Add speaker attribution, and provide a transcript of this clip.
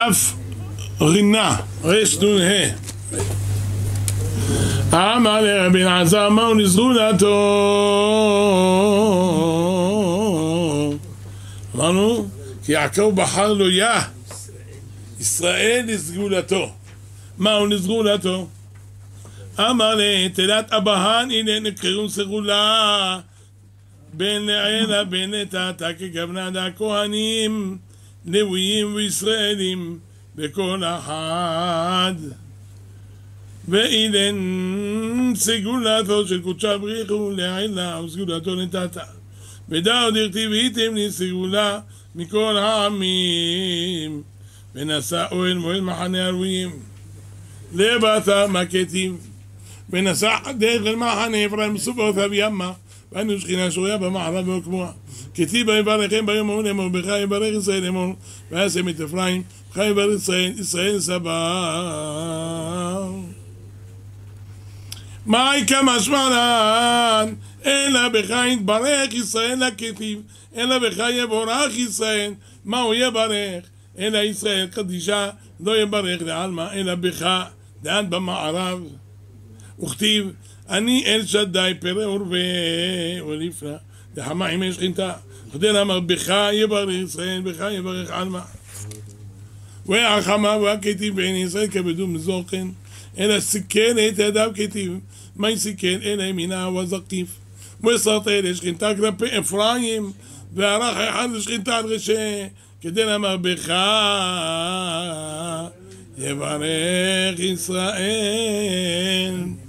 Speaker 1: אף רינה, רש נון אמר לרבי אלעזר מהו לסגולתו? אמרנו כי יעקב בחר לו ישראל לסגולתו. מהו לסגולתו? אמר לתלת אבהן הנה נקראו סגולה בין לעילה בין לטאטה כגוונה הכהנים לוויים וישראלים בכל אחד ואילן סגולתו של קודשה בריחו לעילה וסגולתו לטאטה ודאו דכתיב הייתם לי סגולה מכל העמים ונשא אוהל מועל מחנה הלוויים לבטה מקטים ונסע דרך למחנה אפרים סובותיו ימה ואנו שכינה שרויה במערב והוקמוה כתיב יברכם ביום ההוא לאמור בך יברך ישראל לאמור וישם את אפרים בך יברך ישראל סבא מהי כמשמע לן אלא בך יתברך ישראל לכתיב אלא בך יבורך ישראל מהו יברך אלא ישראל קדישה לא יברך לעלמא אלא בך דן במערב וכתיב אני אל שדי פרא ורבה ולפנה דחמה עמי שכינתה חדל אמר בך יברך ישראל בך יברך עלמא והחמה והכתיב בעין ישראל כבדו מזוכן אלא סיכן את ידיו כתיב מי סיכן אלא ימינה וזקיף וסרט אלה שכינתה כלפי אפרים וערך אחד לשכינתה על רשע כדל אמר בך יברך ישראל